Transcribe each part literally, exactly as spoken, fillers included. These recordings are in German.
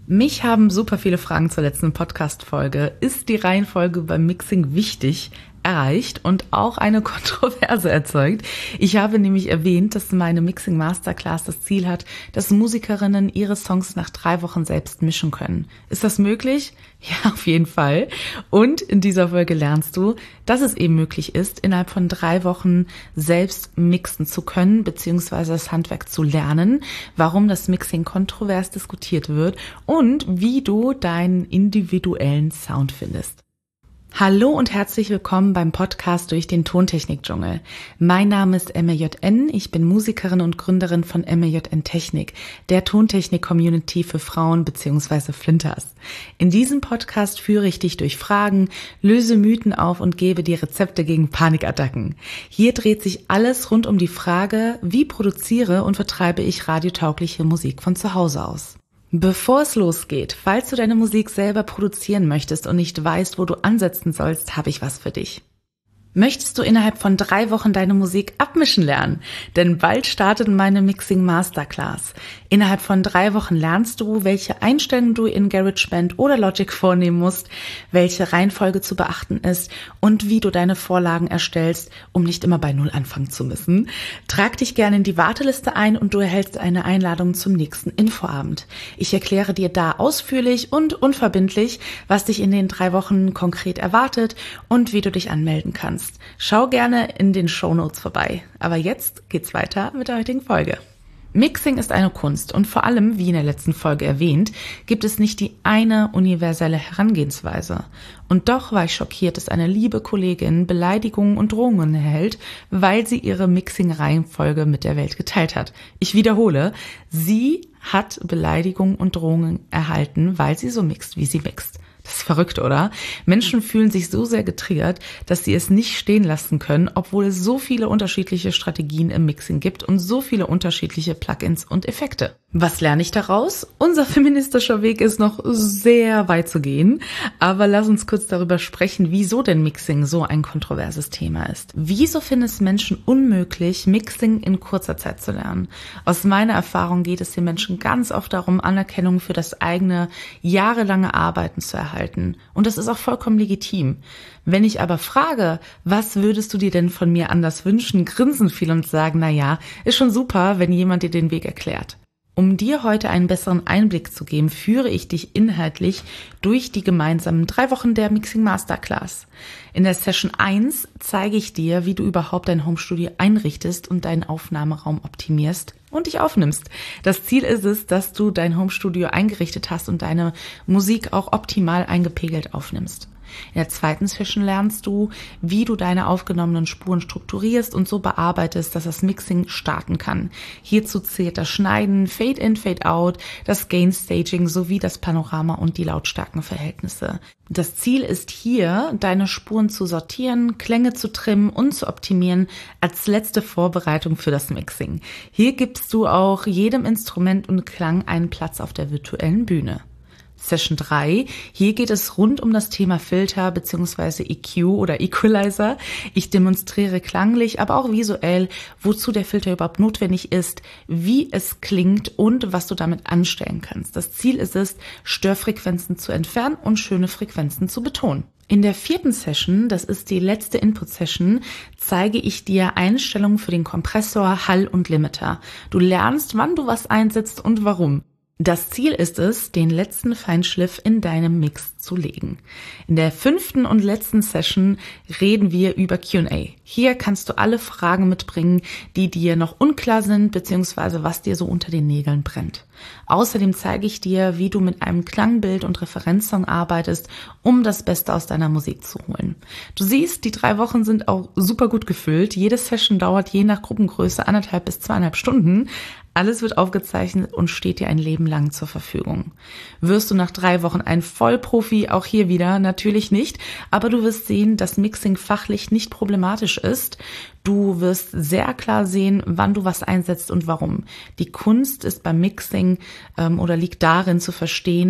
Mich haben super viele Fragen zur letzten Podcast-Folge. Ist die Reihenfolge beim Mixing wichtig? Erreicht und auch eine Kontroverse erzeugt. Ich habe nämlich erwähnt, dass meine Mixing Masterclass das Ziel hat, dass Musikerinnen ihre Songs nach drei Wochen selbst mischen können. Ist das möglich? Ja, auf jeden Fall. Und in dieser Folge lernst du, dass es eben möglich ist, innerhalb von drei Wochen selbst mixen zu können, beziehungsweise das Handwerk zu lernen, warum das Mixing kontrovers diskutiert wird und wie du deinen individuellen Sound findest. Hallo und herzlich willkommen beim Podcast durch den Tontechnik-Dschungel. Mein Name ist M R J N, ich bin Musikerin und Gründerin von M R J N Technik, der Tontechnik-Community für Frauen bzw. Flinters. In diesem Podcast führe ich dich durch Fragen, löse Mythen auf und gebe dir Rezepte gegen Panikattacken. Hier dreht sich alles rund um die Frage, wie produziere und vertreibe ich radiotaugliche Musik von zu Hause aus. Bevor es losgeht, falls du deine Musik selber produzieren möchtest und nicht weißt, wo du ansetzen sollst, habe ich was für dich. Möchtest du innerhalb von drei Wochen deine Musik abmischen lernen? Denn bald startet meine Mixing Masterclass. Innerhalb von drei Wochen lernst du, welche Einstellungen du in GarageBand oder Logic vornehmen musst, welche Reihenfolge zu beachten ist und wie du deine Vorlagen erstellst, um nicht immer bei Null anfangen zu müssen. Trag dich gerne in die Warteliste ein und du erhältst eine Einladung zum nächsten Infoabend. Ich erkläre dir da ausführlich und unverbindlich, was dich in den drei Wochen konkret erwartet und wie du dich anmelden kannst. Schau gerne in den Shownotes vorbei. Aber jetzt geht's weiter mit der heutigen Folge. Mixing ist eine Kunst und vor allem, wie in der letzten Folge erwähnt, gibt es nicht die eine universelle Herangehensweise. Und doch war ich schockiert, dass eine liebe Kollegin Beleidigungen und Drohungen erhält, weil sie ihre Mixing-Reihenfolge mit der Welt geteilt hat. Ich wiederhole, sie hat Beleidigungen und Drohungen erhalten, weil sie so mixt, wie sie mixt. Das ist verrückt, oder? Menschen fühlen sich so sehr getriggert, dass sie es nicht stehen lassen können, obwohl es so viele unterschiedliche Strategien im Mixing gibt und so viele unterschiedliche Plugins und Effekte. Was lerne ich daraus? Unser feministischer Weg ist noch sehr weit zu gehen, aber lass uns kurz darüber sprechen, wieso denn Mixing so ein kontroverses Thema ist. Wieso finden es Menschen unmöglich, Mixing in kurzer Zeit zu lernen? Aus meiner Erfahrung geht es den Menschen ganz oft darum, Anerkennung für das eigene, jahrelange Arbeiten zu erhalten. Und das ist auch vollkommen legitim. Wenn ich aber frage, was würdest du dir denn von mir anders wünschen, grinsen viele und sagen, na ja, ist schon super, wenn jemand dir den Weg erklärt. Um dir heute einen besseren Einblick zu geben, führe ich dich inhaltlich durch die gemeinsamen drei Wochen der Mixing Masterclass. In der Session eins zeige ich dir, wie du überhaupt dein Homestudio einrichtest und deinen Aufnahmeraum optimierst und dich aufnimmst. Das Ziel ist es, dass du dein Homestudio eingerichtet hast und deine Musik auch optimal eingepegelt aufnimmst. In der zweiten Session lernst du, wie du deine aufgenommenen Spuren strukturierst und so bearbeitest, dass das Mixing starten kann. Hierzu zählt das Schneiden, Fade-in, Fade-out, das Gain-Staging sowie das Panorama und die Lautstärkenverhältnisse. Das Ziel ist hier, deine Spuren zu sortieren, Klänge zu trimmen und zu optimieren als letzte Vorbereitung für das Mixing. Hier gibst du auch jedem Instrument und Klang einen Platz auf der virtuellen Bühne. Session drei. Hier geht es rund um das Thema Filter bzw. E Q oder Equalizer. Ich demonstriere klanglich, aber auch visuell, wozu der Filter überhaupt notwendig ist, wie es klingt und was du damit anstellen kannst. Das Ziel ist es, Störfrequenzen zu entfernen und schöne Frequenzen zu betonen. In der vierten Session, das ist die letzte Input-Session, zeige ich dir Einstellungen für den Kompressor, Hall und Limiter. Du lernst, wann du was einsetzt und warum. Das Ziel ist es, den letzten Feinschliff in deinem Mix zu legen. In der fünften und letzten Session reden wir über Q und A. Hier kannst du alle Fragen mitbringen, die dir noch unklar sind, beziehungsweise was dir so unter den Nägeln brennt. Außerdem zeige ich dir, wie du mit einem Klangbild und Referenzsong arbeitest, um das Beste aus deiner Musik zu holen. Du siehst, die drei Wochen sind auch super gut gefüllt. Jede Session dauert je nach Gruppengröße anderthalb bis zweieinhalb Stunden. Alles wird aufgezeichnet und steht dir ein Leben lang zur Verfügung. Wirst du nach drei Wochen ein Vollprofi, auch hier wieder natürlich nicht, aber du wirst sehen, dass Mixing fachlich nicht problematisch ist. Du wirst sehr klar sehen, wann du was einsetzt und warum. Die Kunst ist beim Mixing ähm, oder liegt darin zu verstehen,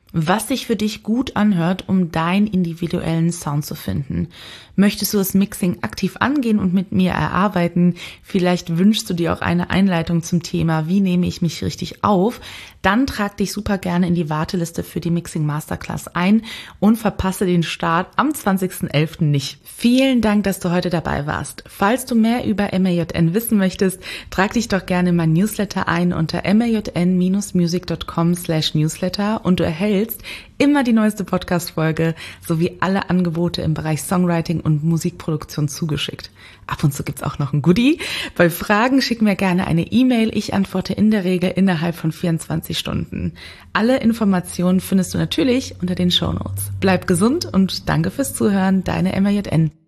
was sich für dich gut anhört, um deinen individuellen Sound zu finden. Möchtest du das Mixing aktiv angehen und mit mir erarbeiten? Vielleicht wünschst du dir auch eine Einleitung zum Thema, wie nehme ich mich richtig auf? Dann trag dich super gerne in die Warteliste für die Mixing Masterclass ein und verpasse den Start am zwanzigsten elften nicht. Vielen Dank, dass du heute dabei warst. Falls du mehr über M A J N wissen möchtest, trag dich doch gerne in mein Newsletter ein unter majn-music.com slash newsletter und du erhältst immer die neueste Podcast-Folge sowie alle Angebote im Bereich Songwriting und Musikproduktion zugeschickt. Ab und zu gibt's auch noch ein Goodie. Bei Fragen schick mir gerne eine E-Mail. Ich antworte in der Regel innerhalb von vierundzwanzig Stunden. Alle Informationen findest du natürlich unter den Shownotes. Bleib gesund und danke fürs Zuhören. Deine M A J N.